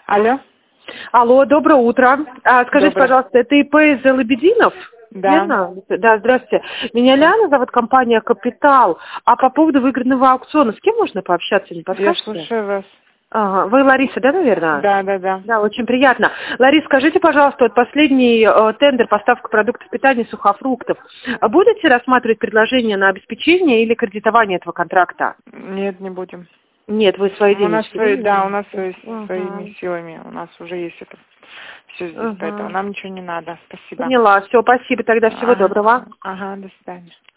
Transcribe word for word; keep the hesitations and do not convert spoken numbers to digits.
Алло. Алло, доброе утро. А, скажите, Доброе. пожалуйста, это ИП из Лебединов? Да. Верно? Да, здравствуйте. Меня Ляна зовут, компания «Капитал». А по поводу выигранного аукциона, с кем можно пообщаться, не Я подскажете? слушаю вас. Ага. Вы Лариса, да, наверное? Да, да, да. Да, очень приятно. Ларис, скажите, пожалуйста, вот последний э, тендер поставка продуктов питания сухофруктов. А будете рассматривать предложение на обеспечение или кредитование этого контракта? Нет, не будем. Нет, вы свои У нас денежки. свои, да, у да? нас свои, Ага. своими силами. У нас уже есть это все здесь, Ага. поэтому нам ничего не надо. Спасибо. Поняла. Все, спасибо. Тогда всего Ага, доброго. ага, до свидания.